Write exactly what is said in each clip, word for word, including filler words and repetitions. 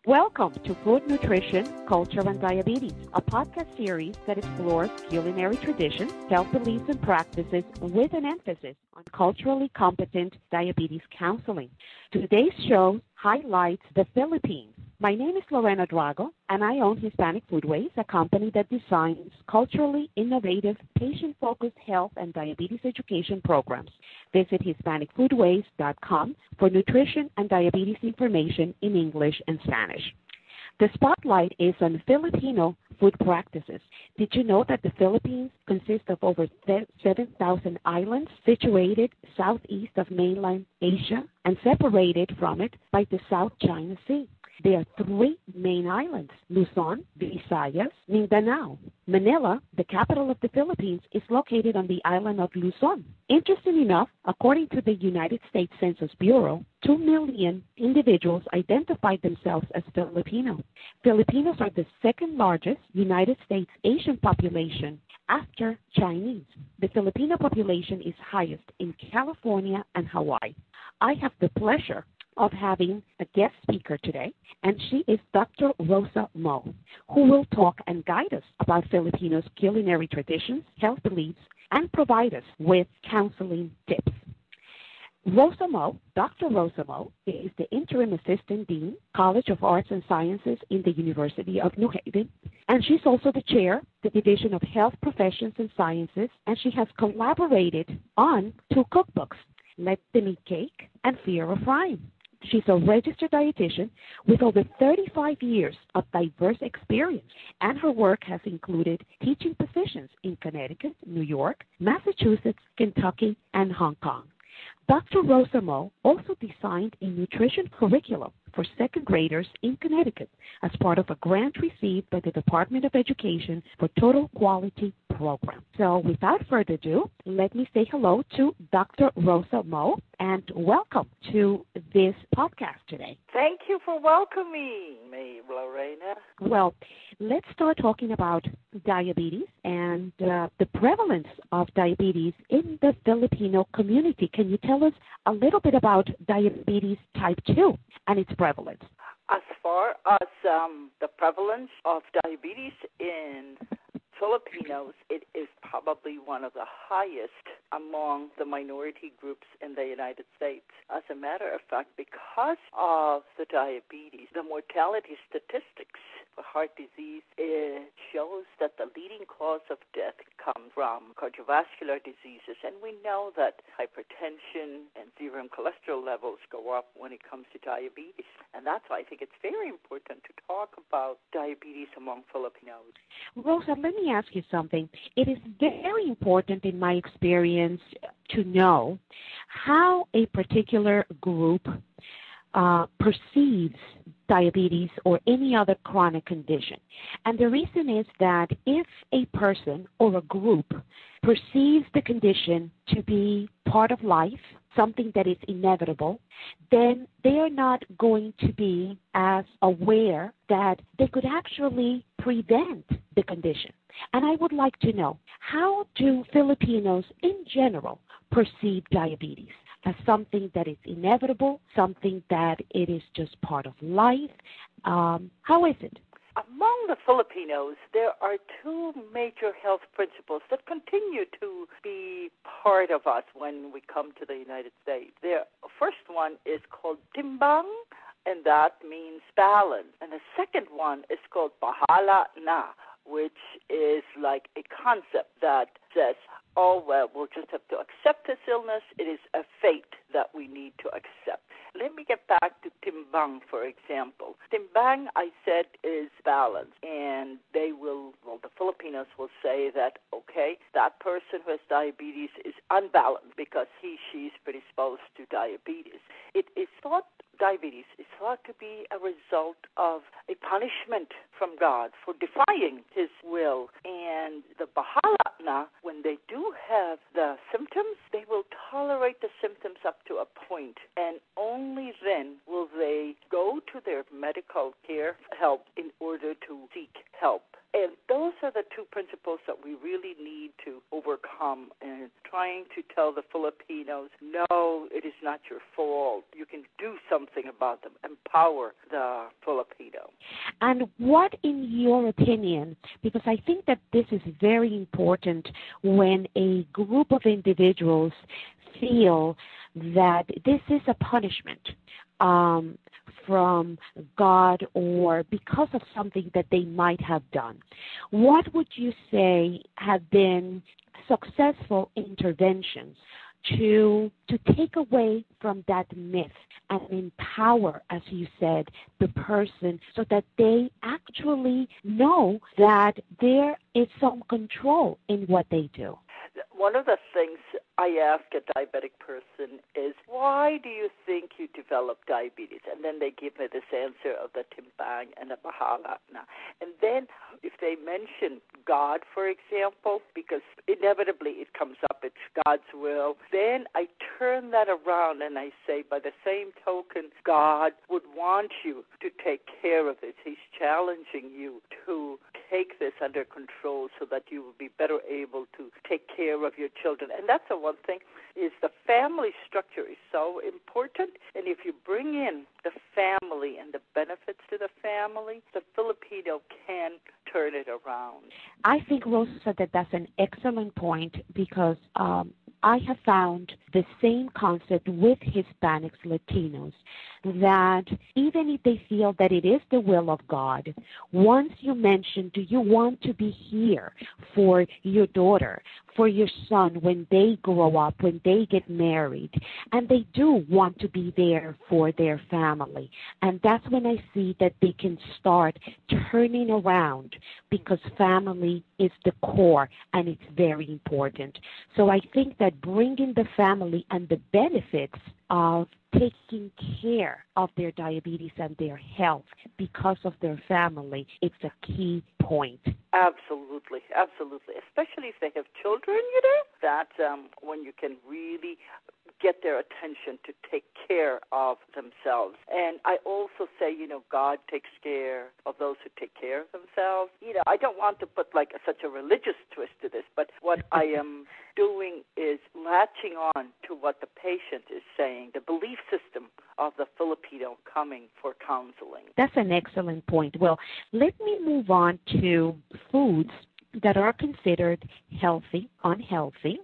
Welcome to Food, Nutrition, Culture, and Diabetes, a podcast series that explores culinary traditions, health beliefs, and practices with an emphasis on culturally competent diabetes counseling. Today's show highlights the Philippines. My name is Lorena Drago, and I own Hispanic Foodways, a company that designs culturally innovative, patient-focused health and diabetes education programs. Visit Hispanic Foodways dot com for nutrition and diabetes information in English and Spanish. The spotlight is on Filipino food practices. Did you know that the Philippines consists of over seven thousand islands situated southeast of mainland Asia and separated from it by the South China Sea? There are three main islands, Luzon, Visayas, Mindanao. Manila, the capital of the Philippines, is located on the island of Luzon. Interesting enough, according to the United States Census Bureau, two million individuals identified themselves as Filipino. Filipinos are the second largest United States Asian population after Chinese. The Filipino population is highest in California and Hawaii. I have the pleasure of having a guest speaker today, and she is Doctor Rosa Moe, who will talk and guide us about Filipinos' culinary traditions, health beliefs, and provide us with counseling tips. Rosa Moe, Doctor Rosa Moe, is the Interim Assistant Dean, College of Arts and Sciences in the University of New Haven, and she's also the chair, the Division of Health Professions and Sciences, and she has collaborated on two cookbooks, Let Them Eat Cake and Fear of Frying. She's a registered dietitian with over thirty-five years of diverse experience, and her work has included teaching positions in Connecticut, New York, Massachusetts, Kentucky, and Hong Kong. Doctor Rosa Moe also designed a nutrition curriculum for second graders in Connecticut as part of a grant received by the Department of Education for Total Quality Program. So without further ado, let me say hello to Doctor Rosa Moe and welcome to this podcast today. Thank you for welcoming me, Lorena. Well, let's start talking about diabetes and uh, the prevalence of diabetes in the Filipino community. Can you tell us a little bit about diabetes type two and its prevalence? As far as um, the prevalence of diabetes in Filipinos, it is probably one of the highest among the minority groups in the United States. As a matter of fact, because of the diabetes, the mortality statistics for heart disease, it shows that the leading cause of death comes from cardiovascular diseases, and we know that hypertension and serum cholesterol levels go up when it comes to diabetes, and that's why I think it's very important to talk about diabetes among Filipinos. Rosa, let me ask you something. It is very important in my experience to know how a particular group uh, perceives diabetes or any other chronic condition. And the reason is that if a person or a group perceives the condition to be part of life, something that is inevitable, then they are not going to be as aware that they could actually prevent the condition. And I would like to know, how do Filipinos in general perceive diabetes? As something that is inevitable, something that it is just part of life? Um, how is it? Among the Filipinos, there are two major health principles that continue to be part of us when we come to the United States. The first one is called timbang, and that means balance. And the second one is called bahala na, which is like a concept that says, oh, well, we'll just have to accept this illness. It is a fate that we need to accept. Let me get back to timbang, for example. Timbang, I said, is balance, and they will, well, the Filipinos will say that, okay, that person who has diabetes is unbalanced because he, she's predisposed to diabetes. It is thought diabetes is thought to be a result of a punishment from God for defying His will. And the bahala na, when they do have the symptoms, they will tolerate the symptoms up to a point, and only then will they go to their medical care help in order to seek help. And those are the two principles that we really need to overcome, and trying to tell the Filipinos, no, it is not your fault. You can do something about them. Empower the Filipinos. And what, in your opinion, because I think that this is very important when a group of individuals feel that this is a punishment um, from God or because of something that they might have done. What would you say have been successful interventions to to take away from that myth and empower, as you said, the person so that they actually know that there is some control in what they do? One of the things I ask a diabetic person is, why do you think you developed diabetes? And then they give me this answer of the timbang and the mahalatna. And then if they mention God, for example, because inevitably it comes up, it's God's will, then I turn that around and I say, by the same token, God would want you to take care of this. He's challenging you to take this under control so that you will be better able to take care of your children. And that's the one thing, is the family structure is so important. And if you bring in the family and the benefits to the family, the Filipino can turn it around. I think, Rosa, that that's an excellent point because um, I have found the same concept with Hispanics, Latinos, that even if they feel that it is the will of God, once you mention, do you want to be here for your daughter, for your son when they grow up, when they get married, and they do want to be there for their family. And that's when I see that they can start turning around because family is the core and it's very important. So I think that bringing the family and the benefits of taking care of their diabetes and their health because of their family, it's a key point. Absolutely, absolutely. Especially if they have children, you know, that um, when you can really get their attention to take care of themselves. And I also say, you know, God takes care of those who take care of themselves. You know, I don't want to put like a, such a religious twist to this, but what I am doing is latching on to what the patient is saying, the belief system of the Filipino coming for counseling. That's an excellent point. Well, let me move on to foods that are considered healthy, unhealthy.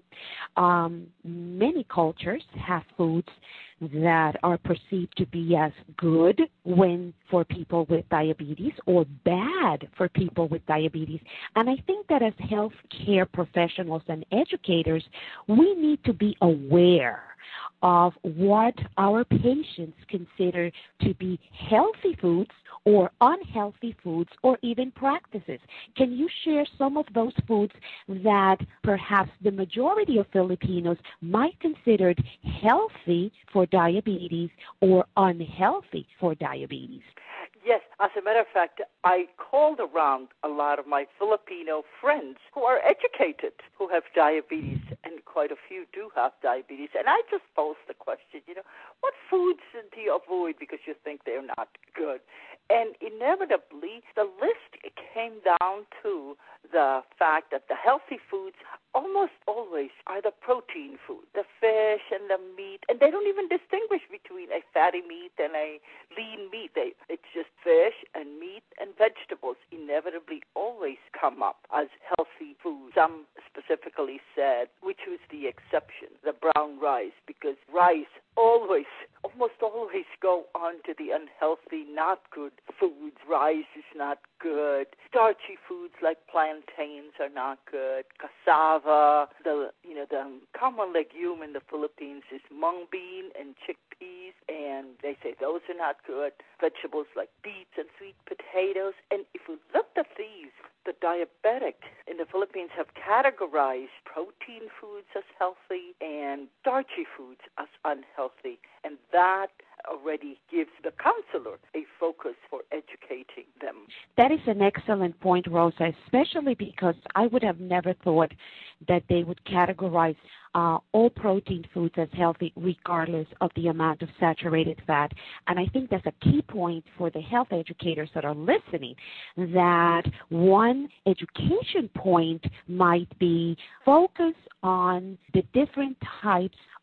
Um, many cultures have foods that are perceived to be as good when for people with diabetes or bad for people with diabetes. And I think that as healthcare professionals and educators, we need to be aware of what our patients consider to be healthy foods or unhealthy foods or even practices. Can you share some of those foods that perhaps the majority of Filipinos might consider healthy for diabetes or unhealthy for diabetes? Yes, as a matter of fact, I called around a lot of my Filipino friends who are educated, who have diabetes, and quite a few do have diabetes. And I just posed the question, you know, what foods do you avoid because you think they're not good? And inevitably, the list came down to the fact that the healthy foods almost always are the protein food, the fish and the meat, and they don't even distinguish between a fatty meat and a lean meat. They, it's just fish and meat and vegetables inevitably always come up as healthy foods. Some specifically said, which was the exception, the brown rice, because rice always, almost always go on to the unhealthy, not good foods. Rice is not good. Starchy foods like plantains are not good. Cassava, the you know the common legume in the Philippines is mung bean and chickpeas, and they say those are not good. Vegetables like beets and sweet potatoes. And if we looked at these, the diabetic in the Philippines have categorized protein foods as healthy and starchy foods as unhealthy, and that already gives the counselor a focus for educating them. That is an excellent point, Rosa, especially because I would have never thought that they would categorize uh, all protein foods as healthy regardless of the amount of saturated fat. And I think that's a key point for the health educators that are listening, that one education point might be focus on the different types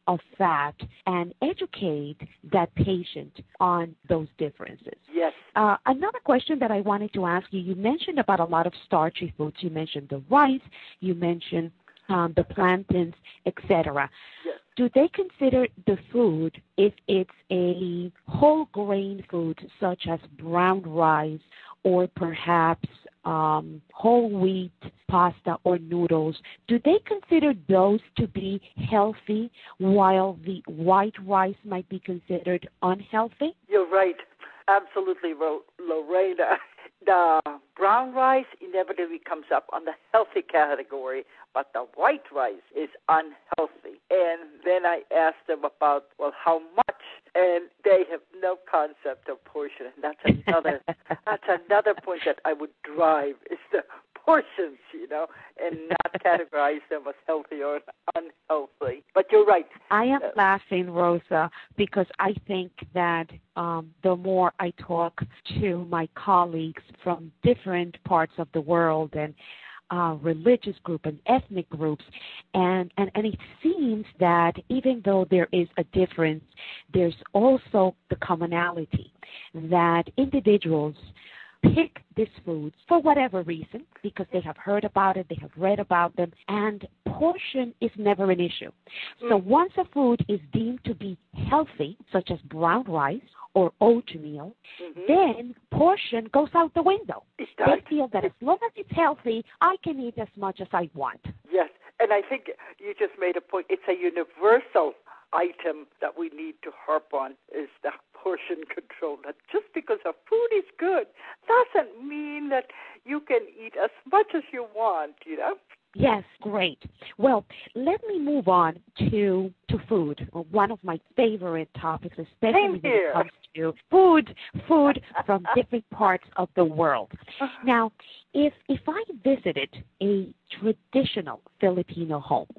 of fat and educate that patient on those differences. Yes. Uh, another question that I wanted to ask you, you mentioned about a lot of starchy foods. You mentioned the rice, you mentioned um, the plantains, et cetera. Yes. Do they consider the food, if it's a whole grain food such as brown rice or perhaps um, whole wheat pasta or noodles, do they consider those to be healthy while the white rice might be considered unhealthy? You're right. Absolutely, Lorena. The brown rice inevitably comes up on the healthy category, but the white rice is unhealthy. And then I asked them about, well, how much? And they have no concept of portion. And that's another that's another point that I would drive is the portions, you know, and not categorize them as healthy or unhealthy. But you're right. I am uh, laughing, Rosa, because I think that um, the more I talk to my colleagues from different parts of the world and uh, religious group and ethnic groups, and, and, and it seems that even though there is a difference, there's also the commonality that individuals pick these foods for whatever reason, because they have heard about it, they have read about them, and portion is never an issue. So once a food is deemed to be healthy, such as brown rice or oatmeal, mm-hmm. then portion goes out the window. They feel that as long as it's healthy, I can eat as much as I want. Yes, and I think you just made a point. It's a universal item that we need to harp on is the portion control. That just because a food is good doesn't mean that you can eat as much as you want, you know? Yes, great. Well, let me move on to to food, one of my favorite topics, especially when it comes to food, food from different parts of the world. Now, if if I visited a traditional Filipino home,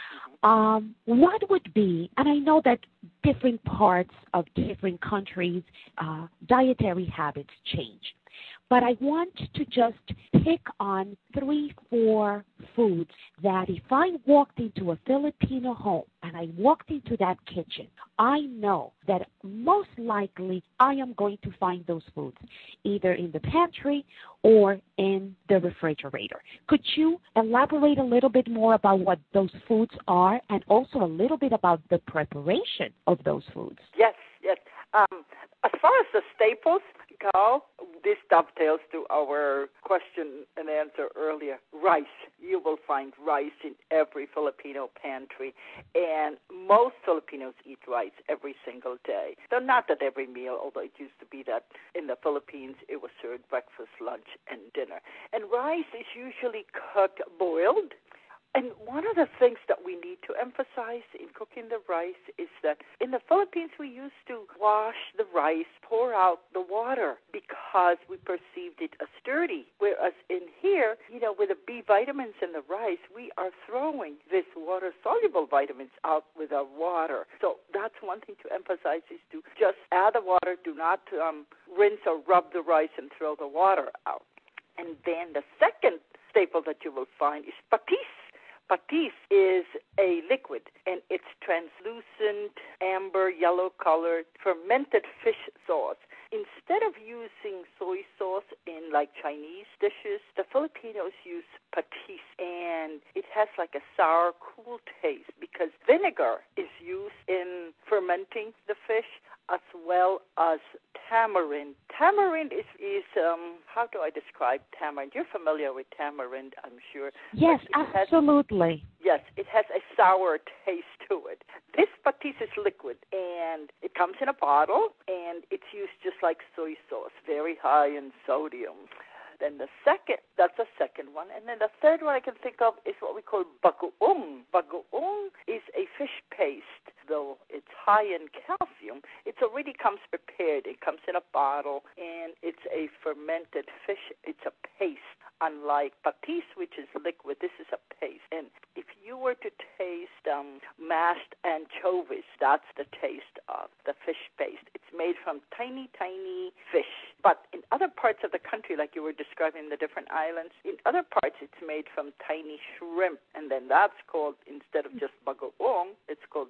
Um, what would be, and I know that different parts of different countries, uh, dietary habits change, but I want to just pick on three, four foods that if I walked into a Filipino home and I walked into that kitchen, I know that most likely I am going to find those foods either in the pantry or in the refrigerator. Could you elaborate a little bit more about what those foods are and also a little bit about the preparation of those foods? Yes, yes. Um, as far as the staples go, this dovetails to our question and answer earlier. Rice. You will find rice in every Filipino pantry, and most Filipinos eat rice every single day. So not at every meal, although it used to be that in the Philippines it was served breakfast, lunch, and dinner. And rice is usually cooked boiled. And one of the things that we need to emphasize in cooking the rice is that in the Philippines we used to wash the rice, pour out the water because we perceived it as dirty. Whereas in here, you know, with the B vitamins in the rice, we are throwing this water-soluble vitamins out with our water. So that's one thing to emphasize is to just add the water, do not um, rinse or rub the rice and throw the water out. And then the second staple that you will find is patis. Patis is a liquid, and it's translucent, amber, yellow-colored, fermented fish sauce. Instead of using soy sauce in, like, Chinese dishes, the Filipinos use patis, and it has, like, a sour, cool taste because vinegar is used in fermenting the fish as well as tamarind. Tamarind is, is um, how do I describe tamarind? You're familiar with tamarind, I'm sure. Yes, absolutely. Has, yes, it has a sour taste to it. This patis is liquid, and it comes in a bottle, and it's used just like soy sauce, very high in sodium. Then the second, that's the second one. And then the third one I can think of is what we call bagoong. Bagoong is a fish paste. Though it's high in calcium, it already comes prepared. It comes in a bottle, and it's a fermented fish. It's a paste. Unlike patis, which is liquid, this is a paste. And if you were to taste um, mashed anchovies, that's the taste of the fish paste. It's made from tiny, tiny fish. But in other parts of the country, like you were describing the different islands, in other parts it's made from tiny shrimp. And then that's called, instead of just bagoong, it's called bagoong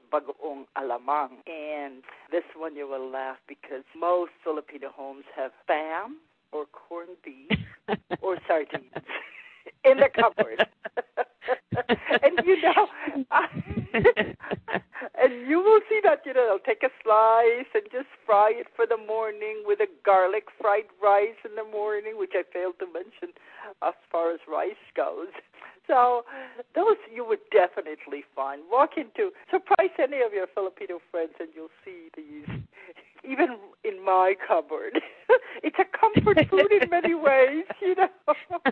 bagoong alamang. And this one you will laugh because most Filipino homes have spam or corned beef or sardines in the cupboard. And you know, and you will see that, you know, they'll take a slice and just fry it for the morning with a garlic fried rice in the morning, which I failed to mention as far as rice goes. So those you would definitely find. Walk into, surprise any of your Filipino friends and you'll see these, even in my cupboard. It's a comfort food in many ways, you know.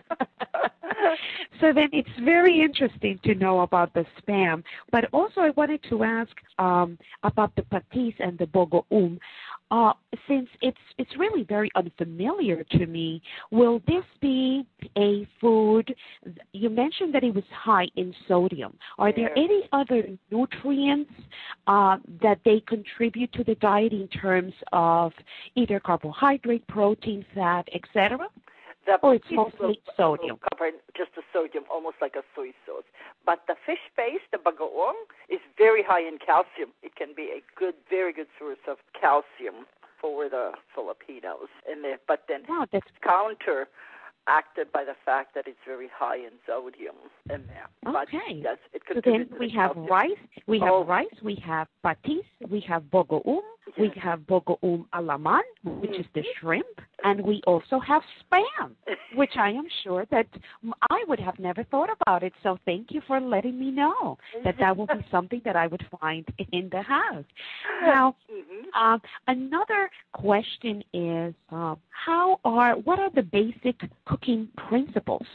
So then it's very interesting to know about the spam. But also I wanted to ask um, about the patis and the bagoong. Uh, since it's it's really very unfamiliar to me, will this be a food? You mentioned that it was high in sodium. Are Yeah. there any other nutrients uh, that they contribute to the diet in terms of either carbohydrate, protein, fat, et cetera? The Or it's patis mostly will- sodium? will cover just the sodium, almost like a soy sauce. But the fish paste, the bagoong, is very high in calcium. It can be a good, very good source of calcium for the Filipinos. And the, but then Wow, that's counteracted by the fact that it's very high in sodium in there. But okay. yes, it So then contributes to we the have calcium. rice, we have Oh. rice, we have patis, we have bagoong, we Yes. have bagoong alaman, which is the shrimp, and we also have spam, which I am sure that I would have never thought about it. So thank you for letting me know that that will be something that I would find in the house. Now, Mhm. um, another question is, uh, how are what are the basic cooking principles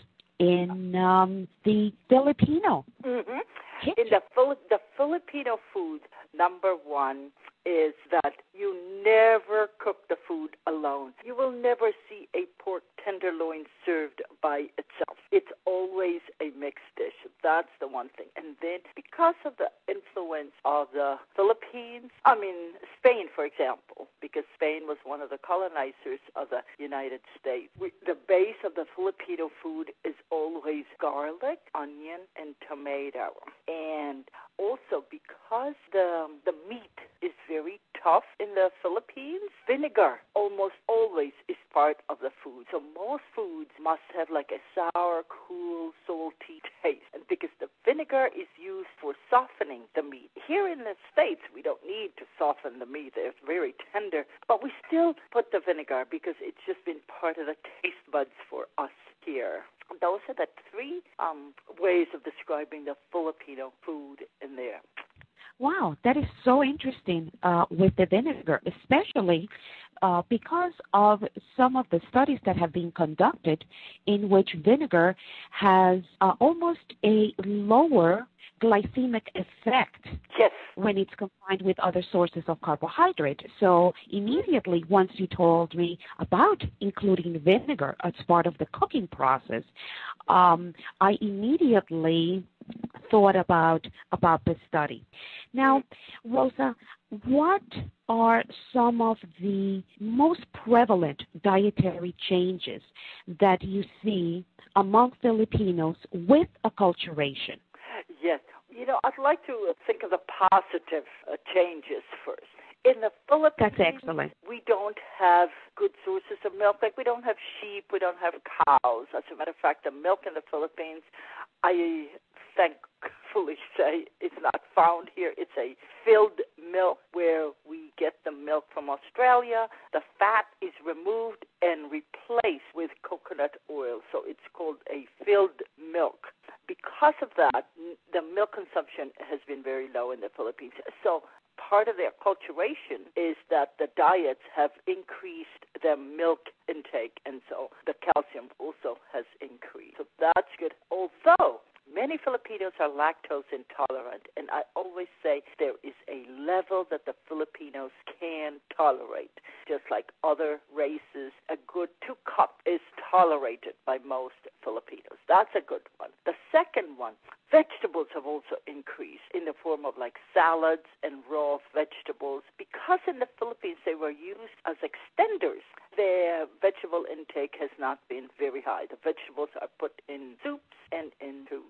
in um, the Filipino Mhm. kitchen? In the Fili- the Filipino food, number one is that you never cook the food alone. You will never see a pork tenderloin served by itself. It's always a mixed dish. That's the one thing. And then because of the influence of the Philippines, I mean Spain, for example, because Spain was one of the colonizers of the United States, we, the base of the Filipino food is always garlic, onion, and tomato. And also because the the meat is very tough in the Philippines, vinegar almost always is part of the food. So most foods must have like a sour, cool, salty taste. And because the vinegar is used for softening the meat. Here in the States, we don't need to soften the meat. It's very tender. But we still put the vinegar because it's just been part of the taste buds for us here. Those are the three um, ways of describing the Filipino food in there. Wow, that is so interesting uh, with the vinegar, especially uh, because of some of the studies that have been conducted in which vinegar has uh, almost a lower glycemic effect Yes. when it's combined with other sources of carbohydrate. So immediately once you told me about including vinegar as part of the cooking process, um, I immediately thought about about the study. Now, Rosa, what are some of the most prevalent dietary changes that you see among Filipinos with acculturation? Yes. You know, I'd like to think of the positive uh, changes first. In the Philippines, That's excellent. we don't have good sources of milk. Like we don't have sheep, we don't have cows. As a matter of fact, the milk in the Philippines, I thankfully say, is not found here. It's a filled milk where we get the milk from Australia. The fat is removed and replaced with coconut oil. So it's called a filled milk. Because of that, the milk consumption has been very low in the Philippines. So part of their acculturation is that the diets have increased the milk intake, and so the calcium also has increased. So that's good. Although many Filipinos are lactose intolerant, and I always say there is a level that the Filipinos can tolerate. Just like other races, a good two cup is tolerated by most Filipinos. That's a good one. The second one, vegetables have also increased in the form of like salads and raw vegetables. Because in the Philippines they were used as extenders, their vegetable intake has not been very high. The vegetables are put in soups and in stews.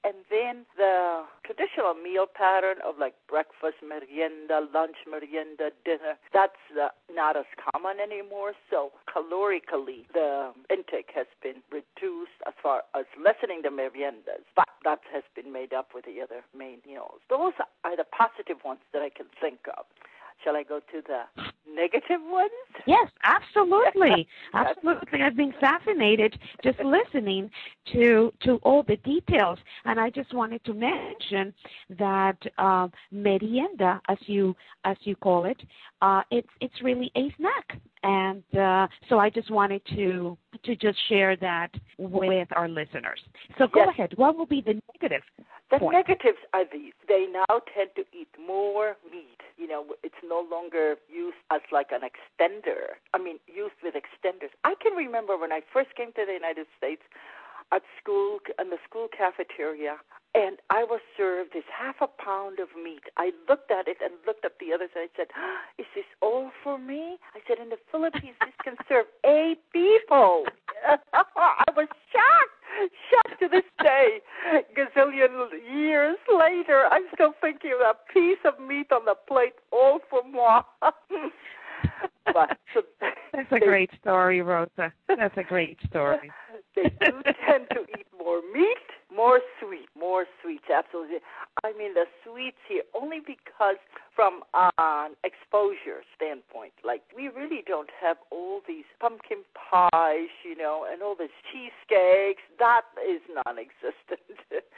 and then the traditional meal pattern of like breakfast, merienda, lunch, merienda, dinner, that's uh, not as common anymore. So calorically, the intake has been reduced as far as lessening the meriendas, but that has been made up with the other main meals. Those are the positive ones that I can think of. Shall I go to the negative ones? Yes, absolutely. Absolutely. I've been fascinated just listening to to all the details. And I just wanted to mention that uh, merienda, as you as you call it, uh, it's it's really a snack. And uh, so I just wanted to to just share that with our listeners. So go yes. ahead. What will be the negative? The point? negatives are these. They now tend to eat more meat. You know, it's no longer used as like an extender. I mean, used with extenders. I can remember when I first came to the United States at school, in the school cafeteria, and I was served this half a pound of meat. I looked at it and looked at the others, and I said, oh, is this all for me? I said, in the Philippines, this can serve eight people. I was shocked, shocked to this day. Gazillion years later, I'm still thinking of a piece of meat on the plate, all for moi. But, so That's a they, great story, Rosa. That's a great story. They do tend to eat more meat, more sweet, more sweets, absolutely. I mean, the sweets here, only because from an exposure standpoint, like we really don't have all these pumpkin pies, you know, and all these cheesecakes. That is non-existent.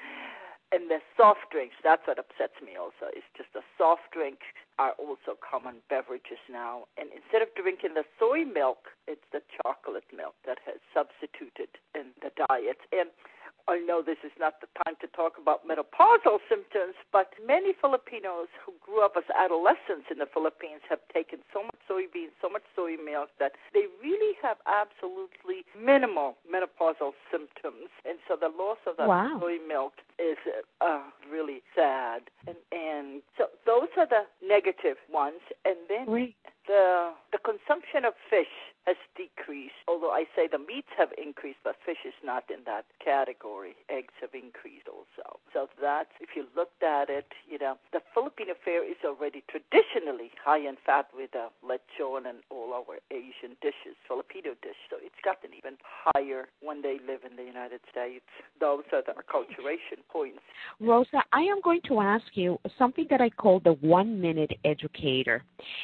And the soft drinks, that's what upsets me also. It's just the soft drinks are also common beverages now. And instead of drinking the soy milk, it's the chocolate milk that has substituted in the diet. And I know this is not the time to talk about menopausal symptoms, but many Filipinos who grew up as adolescents in the Philippines have taken so much soybeans, so much soy milk that they really have absolutely minimal menopausal symptoms. And so the loss of that wow. soy milk is uh, really sad. And, and so those are the negative ones. And then oui. the the consumption of fish has decreased, although I say the meats have increased, but fish is not in that category. Eggs have increased also. So that's, if you looked at it, you know, the Filipino fare is already traditionally high in fat with the lechon and all our Asian dishes, Filipino dish. So it's gotten even higher when they live in the United States. Those are the acculturation points. Rosa, I am going to ask you something that I call the one-minute educator.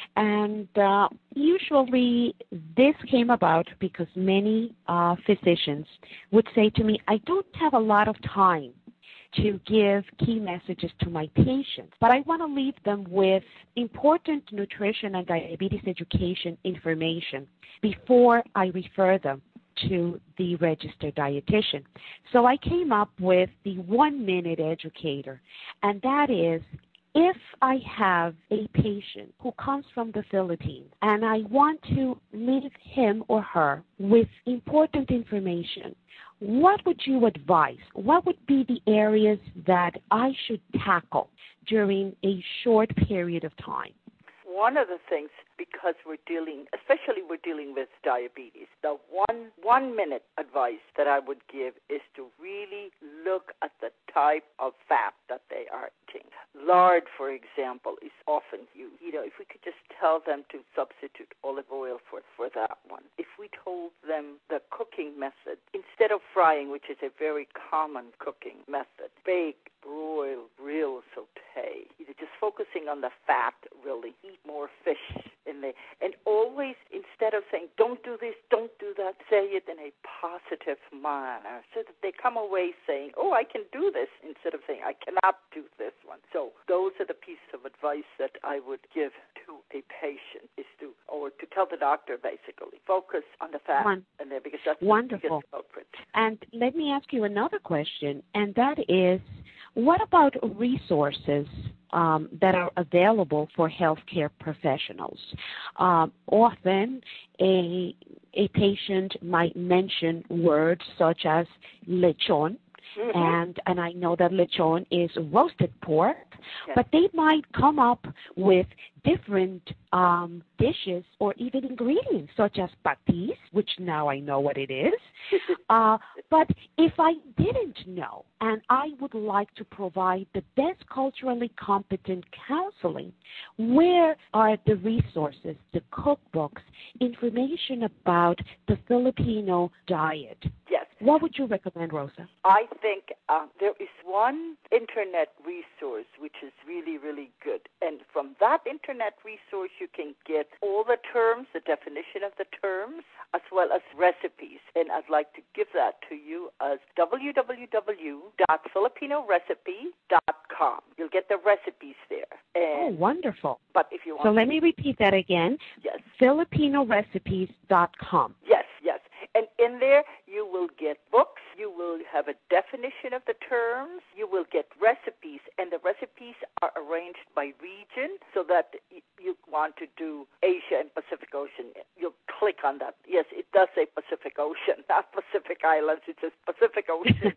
And uh, usually this came about because many uh, physicians would say to me, I don't have a lot of time to give key messages to my patients, but I want to leave them with important nutrition and diabetes education information before I refer them to the registered dietitian. So I came up with the one-minute educator, and that is, if I have a patient who comes from the Philippines and I want to leave him or her with important information, what would you advise? What would be the areas that I should tackle during a short period of time? One of the things, because we're dealing, especially we're dealing with diabetes, the one one minute advice that I would give is to really look at the type of fat that they are eating. Lard, for example, is often used. You know, if we could just tell them to substitute olive oil for, for that one. If we told them the cooking method, instead of frying, which is a very common cooking method, bake, broil, grill, saute, you know, just focusing on the fat, really. Eat more fish in the, and always, instead of saying, don't do this, don't do that, say it in a positive manner so that they come away saying, oh, I can do this, instead of saying, I cannot do this one. So those are the pieces of advice that I would give to a patient, is to, or to tell the doctor, basically, focus on the fat One. in there, because that's wonderful. the culprit. And let me ask you another question, and that is, what about resources um, that are available for healthcare professionals? Um, often, a a patient might mention words such as lechon, mm-hmm. and and I know that lechon is roasted pork, yes. but they might come up with different um, dishes or even ingredients such as patis, which now I know what it is. uh, But if I didn't know and I would like to provide the best culturally competent counseling, where are the resources, the cookbooks, information about the Filipino diet? Yes. What would you recommend, Rosa? I think uh, there is one internet resource which is really, really good. And from that internet resource, you can get all the terms, the definition of the terms, as well as recipes. And I'd like to give that to you as w w w dot filipino recipe dot com. You'll get the recipes there. And, oh, wonderful. But if you want so to, let me repeat that again. Yes. filipino recipes dot com. Yes, yes. And in there, you will get books, you will have a definition of the terms, you will get recipes, and the recipes are arranged by region so that you want to do Asia and Pacific Ocean. You'll click on that. Yes, it does say Pacific Ocean, not Pacific Islands. It says Pacific Ocean.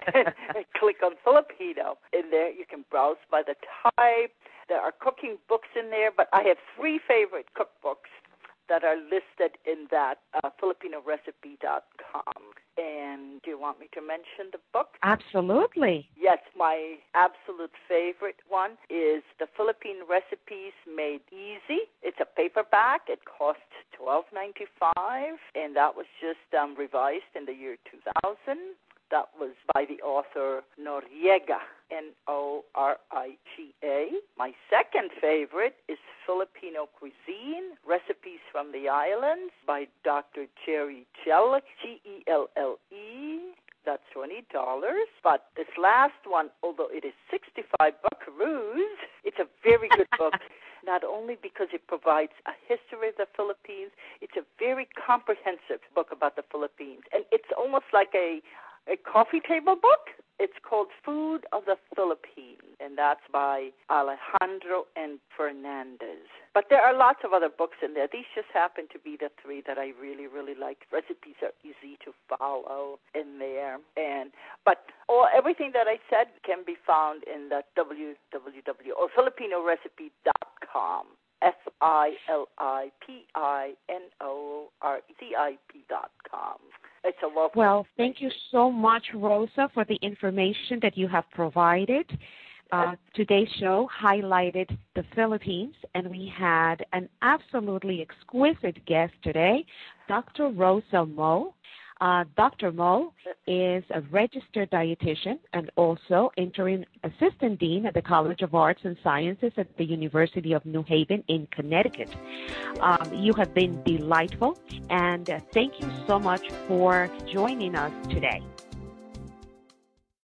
And click on Filipino. In there, you can browse by the type. There are cooking books in there, but I have three favorite cookbooks that are listed in that, uh, filipino recipe dot com. And do you want me to mention the book? Absolutely. Yes, my absolute favorite one is The Philippine Recipes Made Easy. It's a paperback. It costs twelve ninety-five, and that was just um, revised in the year two thousand. That was by the author Noriega, N O R I G A. My second favorite is Filipino Cuisine, Recipes from the Islands by Doctor Jerry Gelle, G E L L E. That's twenty dollars. But this last one, although it is sixty-five buckaroos, it's a very good book. Not only because it provides a history of the Philippines, it's a very comprehensive book about the Philippines. And it's almost like a A coffee table book. It's called Food of the Philippines, and that's by Alejandro and Fernandez. But there are lots of other books in there. These just happen to be the three that I really, really like. Recipes are easy to follow in there. and But all everything that I said can be found in the w w w or filipino recipe dot com. F I L I P I N O R C I P dot com. It's a lovely. Well, thank you so much, Rosa, for the information that you have provided. Uh, today's show highlighted the Philippines, and we had an absolutely exquisite guest today, Doctor Rosa Moe. Uh, Doctor Moe is a registered dietitian and also interim assistant dean at the College of Arts and Sciences at the University of New Haven in Connecticut. Um, you have been delightful, and uh, thank you so much for joining us today.